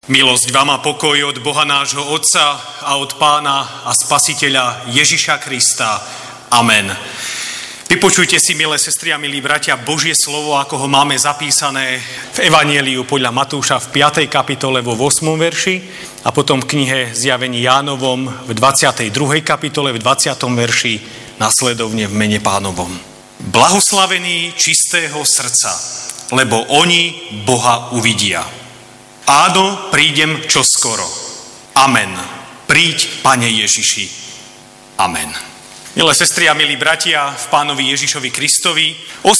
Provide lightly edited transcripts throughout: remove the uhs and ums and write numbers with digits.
Milosť vám a pokoj od Boha nášho Otca a od Pána a Spasiteľa Ježiša Krista. Amen. Vypočujte si, milé sestry a milí bratia, Božie slovo, ako ho máme zapísané v Evanjeliu podľa Matúša v 5. kapitole vo 8. verši a potom v knihe Zjavení Jánovom v 22. kapitole v 20. verši nasledovne v mene Pánovom. Blahoslavení čistého srdca, lebo oni Boha uvidia. Áno, prídem čoskoro. Amen. Príď, Pane Ježiši. Amen. Milé sestry a milí bratia v Pánovi Ježišovi Kristovi,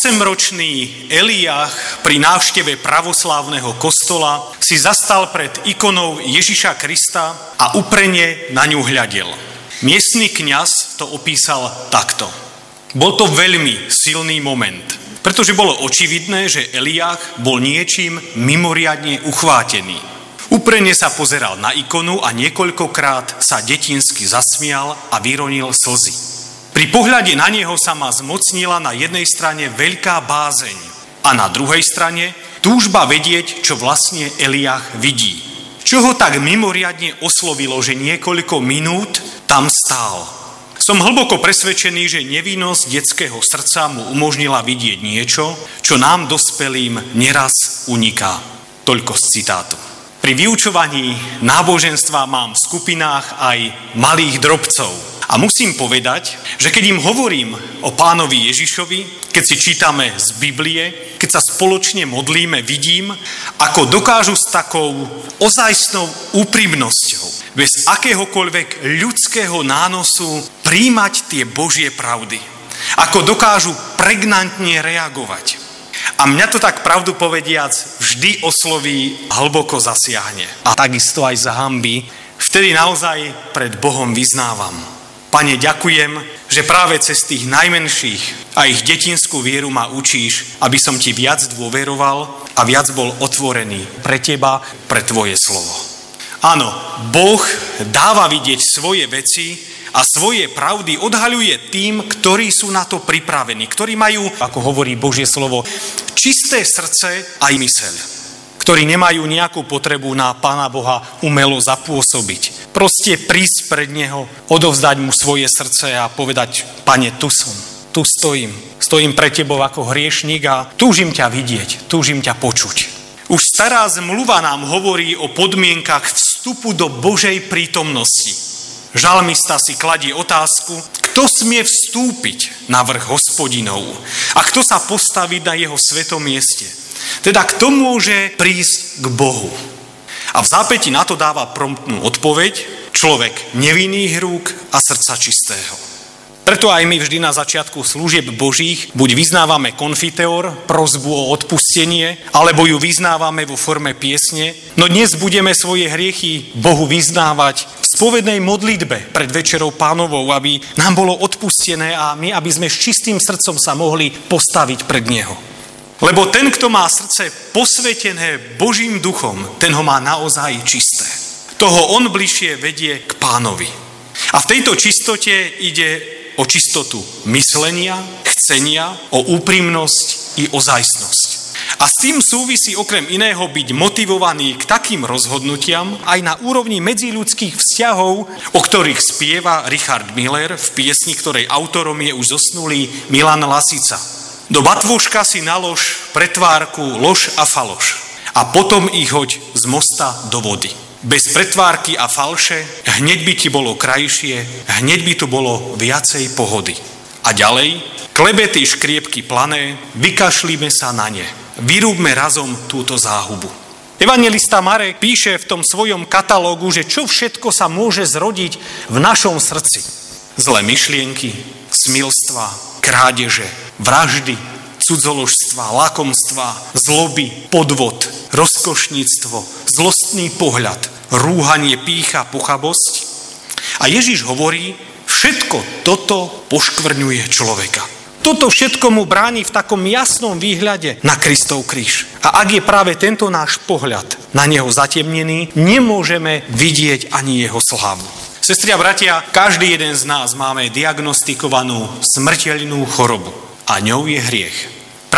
8-ročný Eliáš pri návšteve pravoslávneho kostola si zastal pred ikonou Ježiša Krista a úprene na ňu hľadel. Miestny kňaz to opísal takto. Bol to veľmi silný moment, pretože bolo očividné, že Eliáš bol niečím mimoriadne uchvátený. Úprene sa pozeral na ikonu a niekoľkokrát sa detinsky zasmial a vyronil slzy. Pri pohľade na neho sa ma zmocnila na jednej strane veľká bázeň a na druhej strane túžba vedieť, čo vlastne Eliáš vidí. Čo ho tak mimoriadne oslovilo, že niekoľko minút tam stál. Som hlboko presvedčený, že nevinnosť detského srdca mu umožnila vidieť niečo, čo nám dospelým neraz uniká. Toľko z citátu. Pri vyučovaní náboženstva mám v skupinách aj malých drobcov. A musím povedať, že keď im hovorím o Pánovi Ježišovi, keď si čítame z Biblie, keď sa spoločne modlíme, vidím, ako dokážu s takou ozajstnou úprimnosťou, bez akéhokoľvek ľudského nánosu príjmať tie Božie pravdy. Ako dokážu pregnantne reagovať. A mňa to tak pravdu povediac vždy osloví, hlboko zasiahne. A takisto aj zahambí, vtedy naozaj pred Bohom vyznávam. Pane, ďakujem, že práve cez tých najmenších a ich detinskú vieru ma učíš, aby som ti viac dôveroval a viac bol otvorený pre teba, pre tvoje slovo. Áno, Boh dáva vidieť svoje veci a svoje pravdy odhaľuje tým, ktorí sú na to pripravení, ktorí majú, ako hovorí Božie slovo, čisté srdce a myseľ, ktorí nemajú nejakú potrebu na Pána Boha umelo zapôsobiť. Proste prísť pred Neho, odovzdať mu svoje srdce a povedať, Pane, tu som, tu stojím pred tebou ako hriešnik a túžim ťa vidieť, túžim ťa počuť. Už stará zmluva nám hovorí o podmienkach vstupu do Božej prítomnosti. Žalmista si kladie otázku, kto smie vstúpiť na vrch Hospodinov a kto sa postaviť na jeho svetom mieste. Teda kto môže prísť k Bohu? A v zápäti na to dáva promptnú odpoveď človek nevinných rúk a srdca čistého. Preto aj my vždy na začiatku služieb Božích buď vyznávame konfiteor, prosbu o odpustenie, alebo ju vyznávame vo forme piesne. No dnes budeme svoje hriechy Bohu vyznávať v spovednej modlitbe pred večerou Pánovou, aby nám bolo odpustené a my, aby sme s čistým srdcom sa mohli postaviť pred Neho. Lebo ten, kto má srdce posvetené Božím duchom, ten ho má naozaj čisté. Toho on bližšie vedie k Pánovi. A v tejto čistote ide o čistotu myslenia, chcenia, o úprimnosť i ozajstnosť. A s tým súvisí okrem iného byť motivovaný k takým rozhodnutiam aj na úrovni medziľudských vzťahov, o ktorých spieva Richard Miller v piesni, ktorej autorom je už zosnulý Milan Lasica. Do batôžka si nalož pretvárku, lož a faloš a potom ich hoď z mosta do vody. Bez pretvárky a falše hneď by ti bolo krajšie, hneď by tu bolo viacej pohody. A ďalej, klebety škriepky plané, vykašlíme sa na ne, vyrúbme razom túto záhubu. Evanjelista Marek píše v tom svojom katalógu, že čo všetko sa môže zrodiť v našom srdci. Zlé myšlienky, smilstva, krádeže, vraždy, cudzoložstva, lakomstva, zloby, podvod, rozkošníctvo, zlostný pohľad, rúhanie, pýcha, pochabosť. A Ježiš hovorí, všetko toto poškvrňuje človeka. Toto všetko mu bráni v takom jasnom výhľade na Kristov kríž. A ak je práve tento náš pohľad na neho zatemnený, nemôžeme vidieť ani jeho slávu. Sestri a bratia, každý jeden z nás máme diagnostikovanú smrteľnú chorobu. A ňou je hriech.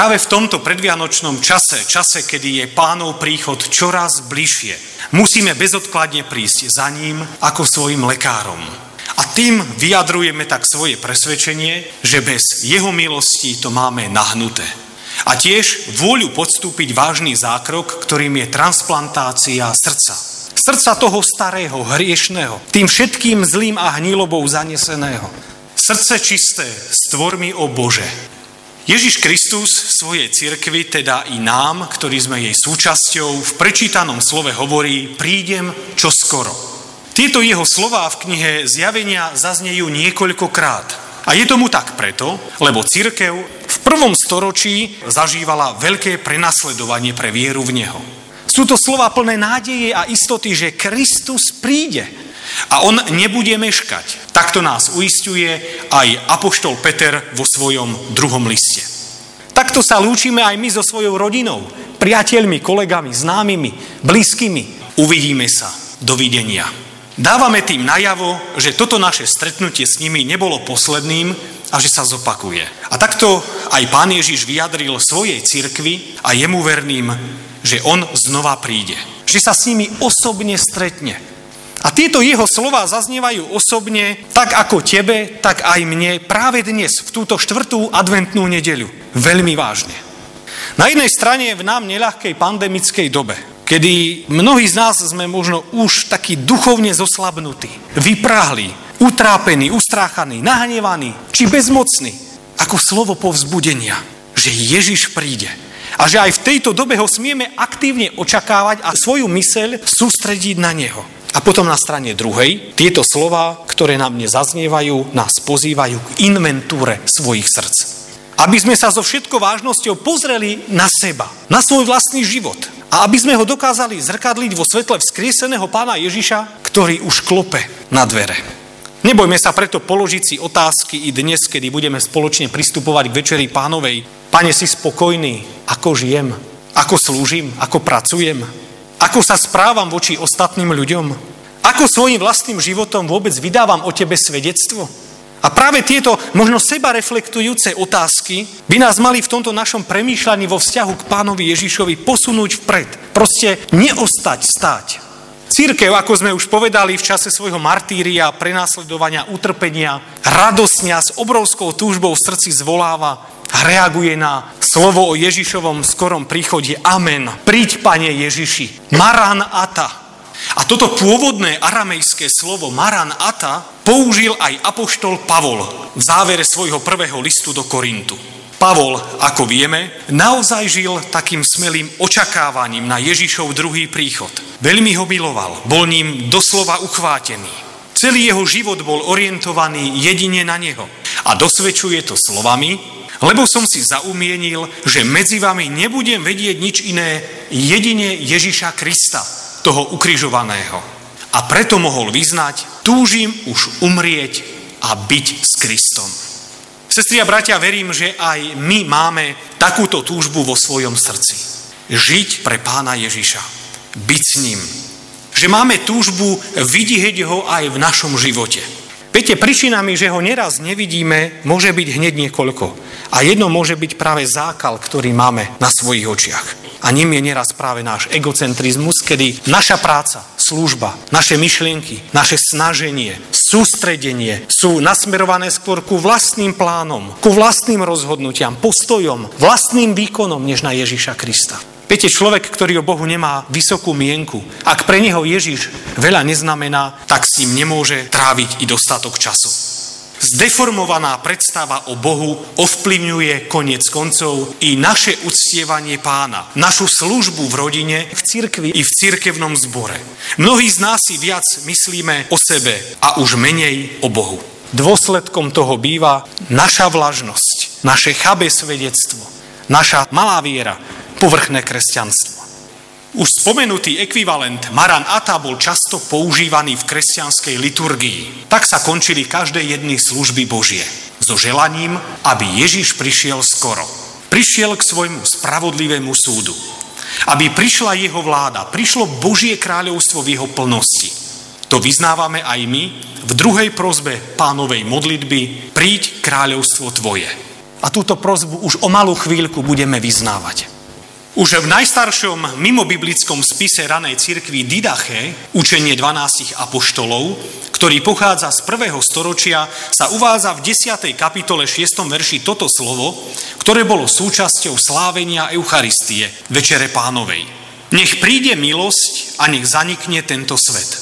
Práve v tomto predvianočnom čase, kedy je Pánov príchod čoraz bližšie, musíme bezodkladne prísť za ním ako svojim lekárom. A tým vyjadrujeme tak svoje presvedčenie, že bez jeho milosti to máme nahnuté. A tiež vôľu podstúpiť vážny zákrok, ktorým je transplantácia srdca. Srdca toho starého, hriešného, tým všetkým zlým a hnilobou zaneseného. Srdce čisté, stvor mi, o Bože. Ježiš Kristus v svojej cirkvi, teda i nám, ktorí sme jej súčasťou, v prečítanom slove hovorí: prídem čoskoro. Tieto jeho slová v knihe Zjavenia zaznejú niekoľkokrát. A je tomu tak preto, lebo cirkev v 1. storočí zažívala veľké prenasledovanie pre vieru v neho. Sú to slová plné nádeje a istoty, že Kristus príde a on nebude meškať. Takto nás uisťuje aj apoštol Peter vo svojom 2. liste. Takto sa lúčime aj my so svojou rodinou, priateľmi, kolegami, známymi, blízkymi. Uvidíme sa. Dovidenia. Dávame tým najavo, že toto naše stretnutie s nimi nebolo posledným a že sa zopakuje. A takto aj Pán Ježiš vyjadril svojej cirkvi a jemu verným, že on znova príde. Že sa s nimi osobne stretne. A tieto jeho slová zaznievajú osobne, tak ako tebe, tak aj mne, práve dnes, v túto 4. adventnú nedeľu. Veľmi vážne. Na jednej strane v nám neľahkej pandemickej dobe, kedy mnohí z nás sme možno už takí duchovne zoslabnutí, vyprahli, utrápení, ustráchaní, nahnevaní, či bezmocní, ako slovo povzbudenia, že Ježiš príde. A že aj v tejto dobe ho smieme aktívne očakávať a svoju myseľ sústrediť na neho. A potom na strane druhej, tieto slová, ktoré nám dnes zaznievajú, nás pozývajú k inventúre svojich srdc. Aby sme sa so všetkou vážnosťou pozreli na seba, na svoj vlastný život. A aby sme ho dokázali zrkadliť vo svetle vzkrieseného Pána Ježiša, ktorý už klope na dvere. Nebojme sa preto položiť si otázky i dnes, kedy budeme spoločne pristupovať k Večeri Pánovej. Pane, si spokojný, ako žijem, ako slúžim, ako pracujem, ako sa správam voči ostatným ľuďom, ako svojím vlastným životom vôbec vydávam o tebe svedectvo. A práve tieto možno seba reflektujúce otázky by nás mali v tomto našom premýšľaní vo vzťahu k Pánovi Ježišovi posunúť vpred. Proste neostať stáť. Cirkev, ako sme už povedali, v čase svojho martíria, prenasledovania, utrpenia, radosňa s obrovskou túžbou v srdci zvoláva a reaguje na slovo o Ježišovom skorom príchode. Amen. Príď, Pane Ježiši. Maran ata. A toto pôvodné aramejské slovo Maran ata použil aj apoštol Pavol v závere svojho 1. listu do Korintu. Pavol, ako vieme, naozaj žil takým smelým očakávaním na Ježišov druhý príchod. Veľmi ho miloval, bol ním doslova uchvátený. Celý jeho život bol orientovaný jedine na neho. A dosvedčuje to slovami: lebo som si zaumienil, že medzi vami nebudem vedieť nič iné, jedine Ježiša Krista, toho ukrižovaného. A preto mohol vyznať: túžim už umrieť a byť s Kristom. Sestri a bratia, verím, že aj my máme takúto túžbu vo svojom srdci. Žiť pre Pána Ježiša. Byť s ním. Že máme túžbu vidieť ho aj v našom živote. Viete, príčinami, že ho neraz nevidíme, môže byť hneď niekoľko. A jedno môže byť práve zákal, ktorý máme na svojich očiach. A ním je neraz práve náš egocentrizmus, kedy naša práca, služba, naše myšlienky, naše snaženie, sústredenie sú nasmerované skôr ku vlastným plánom, ku vlastným rozhodnutiam, postojom, vlastným výkonom, než na Ježiša Krista. Viete, človek, ktorý o Bohu nemá vysokú mienku, ak pre neho Ježiš veľa neznamená, tak s ním nemôže tráviť i dostatok času. Zdeformovaná predstava o Bohu ovplyvňuje koniec koncov i naše uctievanie Pána, našu službu v rodine, v cirkvi i v cirkevnom zbore. Mnohí z nás si viac myslíme o sebe a už menej o Bohu. Dôsledkom toho býva naša vlažnosť, naše chabé svedectvo, naša malá viera, povrchné kresťanstvo. Už spomenutý ekvivalent Maran ata bol často používaný v kresťanskej liturgii. Tak sa končili každé jedny služby Božie. So želaním, aby Ježiš prišiel skoro. Prišiel k svojmu spravodlivému súdu. Aby prišla jeho vláda, prišlo Božie kráľovstvo v jeho plnosti. To vyznávame aj my v druhej prosbe Pánovej modlitby: príď kráľovstvo tvoje. A túto prosbu už o malú chvíľku budeme vyznávať. Už v najstaršom mimobiblickom spise ranej cirkvi Didache, učenie 12 apoštolov, ktorý pochádza z 1. storočia, sa uvádza v 10. kapitole 6. verši toto slovo, ktoré bolo súčasťou slávenia Eucharistie, Večere Pánovej. Nech príde milosť a nech zanikne tento svet.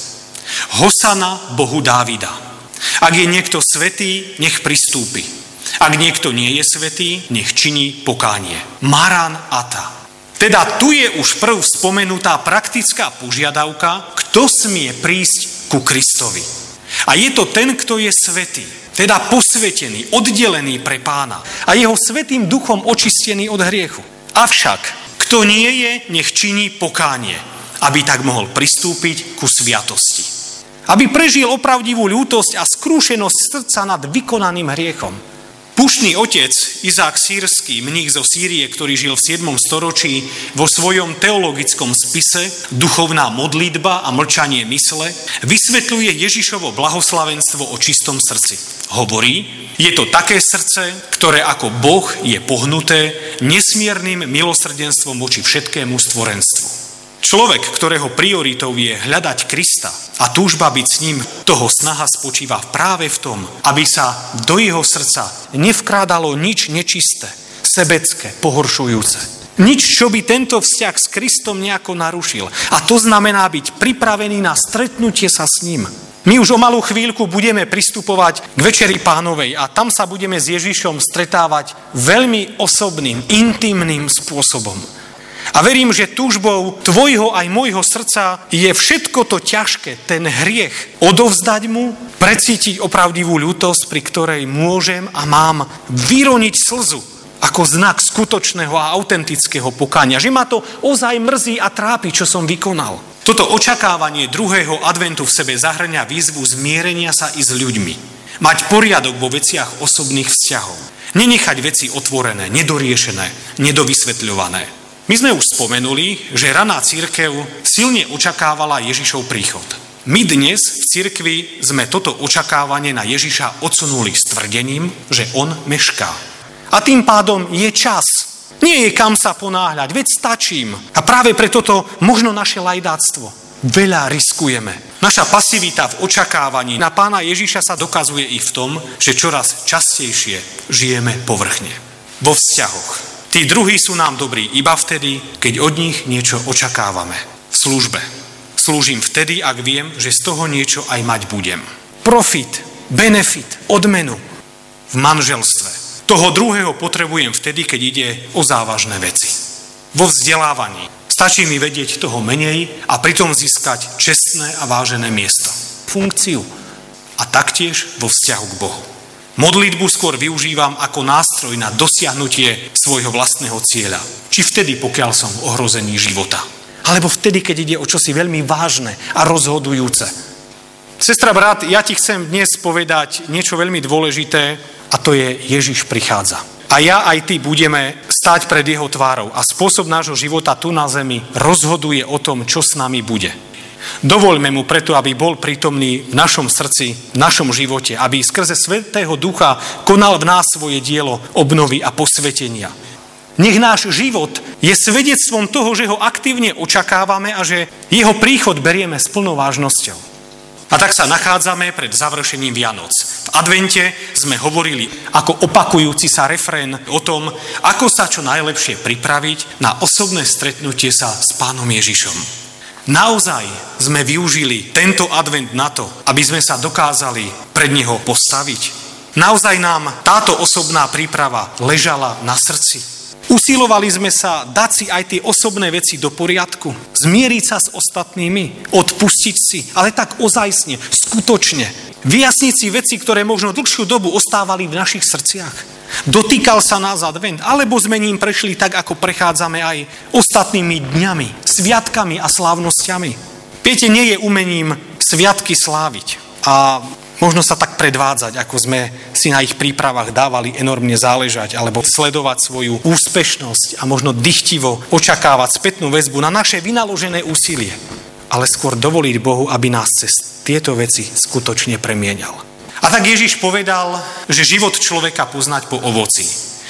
Hosana Bohu Dávida. Ak je niekto svätý, nech pristúpi. Ak niekto nie je svätý, nech činí pokánie. Maran Ata. Teda tu je už prv spomenutá praktická požiadavka, kto smie prísť ku Kristovi. A je to ten, kto je svätý, teda posvetený, oddelený pre Pána a jeho svätým duchom očistený od hriechu. Avšak, kto nie je, nech činí pokánie, aby tak mohol pristúpiť ku sviatosti. Aby prežil opravdivú ľútosť a skrúšenosť srdca nad vykonaným hriechom. Púštny otec Izák Sýrsky, mních zo Sýrie, ktorý žil v 7. storočí, vo svojom teologickom spise Duchovná modlitba a mlčanie mysle vysvetľuje Ježišovo blahoslavenstvo o čistom srdci. Hovorí, je to také srdce, ktoré ako Boh je pohnuté nesmiernym milosrdenstvom voči všetkému stvorenstvu. Človek, ktorého prioritou je hľadať Krista a túžba byť s ním, toho snaha spočíva práve v tom, aby sa do jeho srdca nevkrádalo nič nečisté, sebecké, pohoršujúce. Nič, čo by tento vzťah s Kristom nejako narušil. A to znamená byť pripravený na stretnutie sa s ním. My už o malú chvíľku budeme pristupovať k Večeri Pánovej a tam sa budeme s Ježišom stretávať veľmi osobným, intimným spôsobom. A verím, že túžbou tvojho aj môjho srdca je všetko to ťažké, ten hriech, odovzdať mu, precítiť opravdivú ľútosť, pri ktorej môžem a mám vyroniť slzu ako znak skutočného a autentického pokánia. Že ma to ozaj mrzí a trápi, čo som vykonal. Toto očakávanie druhého adventu v sebe zahŕňa výzvu zmierenia sa i s ľuďmi. Mať poriadok vo veciach osobných vzťahov. Nenechať veci otvorené, nedoriešené, nedovysvetľované. My sme už spomenuli, že raná cirkev silne očakávala Ježišov príchod. My dnes v cirkvi sme toto očakávanie na Ježiša odsunuli s tvrdením, že on mešká. A tým pádom je čas. Nie je kam sa ponáhľať, veď stačím. A práve preto to možno naše lajdáctvo. Veľa riskujeme. Naša pasivita v očakávaní na Pána Ježiša sa dokazuje i v tom, že čoraz častejšie žijeme povrchne. Vo vzťahoch. Tí druhí sú nám dobrí iba vtedy, keď od nich niečo očakávame. V službe. Slúžim vtedy, ak viem, že z toho niečo aj mať budem. Profit, benefit, odmenu. V manželstve. Toho druhého potrebujem vtedy, keď ide o závažné veci. Vo vzdelávaní. Stačí mi vedieť toho menej a pritom získať čestné a vážené miesto. Funkciu. A taktiež vo vzťahu k Bohu. Modlitbu skôr využívam ako nástroj na dosiahnutie svojho vlastného cieľa. Či vtedy, pokiaľ som v ohrození života. Alebo vtedy, keď ide o čosi veľmi vážne a rozhodujúce. Sestra, brat, ja ti chcem dnes povedať niečo veľmi dôležité a to je Ježiš prichádza. A ja aj ty budeme stáť pred jeho tvárou a spôsob nášho života tu na zemi rozhoduje o tom, čo s nami bude. Dovoľme mu preto, aby bol prítomný v našom srdci, v našom živote, aby skrze Svätého Ducha konal v nás svoje dielo obnovy a posvetenia. Nech náš život je svedectvom toho, že ho aktívne očakávame a že jeho príchod berieme s plnou vážnosťou. A tak sa nachádzame pred završením Vianoc. V advente sme hovorili ako opakujúci sa refrén o tom, ako sa čo najlepšie pripraviť na osobné stretnutie sa s Pánom Ježišom. Naozaj sme využili tento advent na to, aby sme sa dokázali pred neho postaviť. Naozaj nám táto osobná príprava ležala na srdci. Usilovali sme sa dať si aj tie osobné veci do poriadku, zmieriť sa s ostatnými, odpustiť si, ale tak ozajstne, skutočne. Vyjasniť si veci, ktoré možno dlhšiu dobu ostávali v našich srdciach. Dotýkal sa nás advent, alebo sme ním prešli tak, ako prechádzame aj ostatnými dňami, sviatkami a slávnosťami. Viete, nie je umením sviatky sláviť a možno sa tak predvádzať, ako sme si na ich prípravách dávali enormne záležať, alebo sledovať svoju úspešnosť a možno dychtivo očakávať spätnú väzbu na naše vynaložené úsilie. Ale skôr dovoliť Bohu, aby nás cez tieto veci skutočne premienial. A tak Ježiš povedal, že život človeka poznať po ovoci.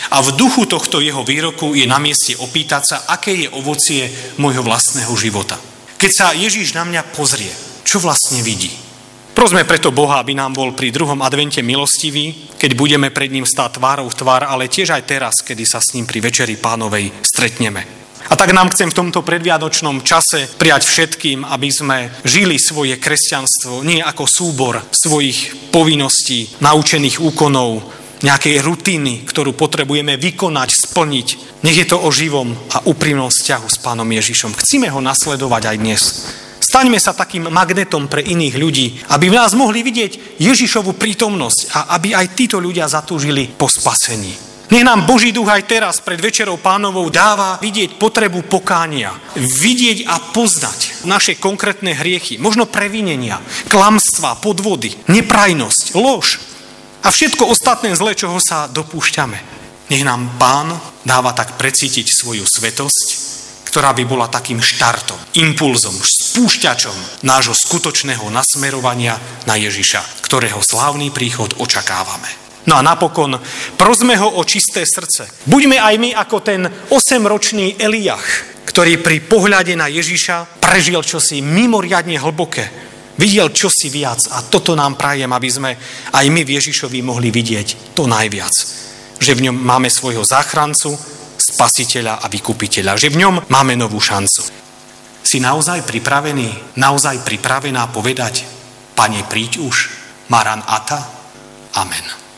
A v duchu tohto jeho výroku je na mieste opýtať sa, aké je ovocie môjho vlastného života. Keď sa Ježiš na mňa pozrie, čo vlastne vidí? Prosme preto Boha, aby nám bol pri druhom advente milostivý, keď budeme pred ním stáť tvárou v tvár, ale tiež aj teraz, kedy sa s ním pri Večeri Pánovej stretneme. A tak nám chcem v tomto predvianočnom čase prijať všetkým, aby sme žili svoje kresťanstvo nie ako súbor svojich povinností, naučených úkonov, nejakej rutiny, ktorú potrebujeme vykonať, splniť. Nech je to o živom a úprimnom vzťahu s Pánom Ježišom. Chcíme ho nasledovať aj dnes. Staňme sa takým magnetom pre iných ľudí, aby v nás mohli vidieť Ježišovu prítomnosť a aby aj títo ľudia zatúžili po spasení. Nech nám Boží duch aj teraz pred Večerou Pánovou dáva vidieť potrebu pokánia, vidieť a poznať naše konkrétne hriechy, možno previnenia, klamstva, podvody, neprajnosť, lož a všetko ostatné zlé, čoho sa dopúšťame. Nech nám Pán dáva tak precítiť svoju svetosť, ktorá by bola takým štartom, impulzom, spúšťačom nášho skutočného nasmerovania na Ježiša, ktorého slávny príchod očakávame. No a napokon, prosme ho o čisté srdce. Buďme aj my ako ten 8-ročný Eliach, ktorý pri pohľade na Ježiša prežil čosi mimoriadne hlboké. Videl čosi viac a toto nám prajem, aby sme aj my v Ježišovi mohli vidieť to najviac. Že v ňom máme svojho záchrancu, spasiteľa a vykupiteľa, že v ňom máme novú šancu. Si naozaj pripravený, naozaj pripravená povedať: Pane, príď už, Maran Ata, amen.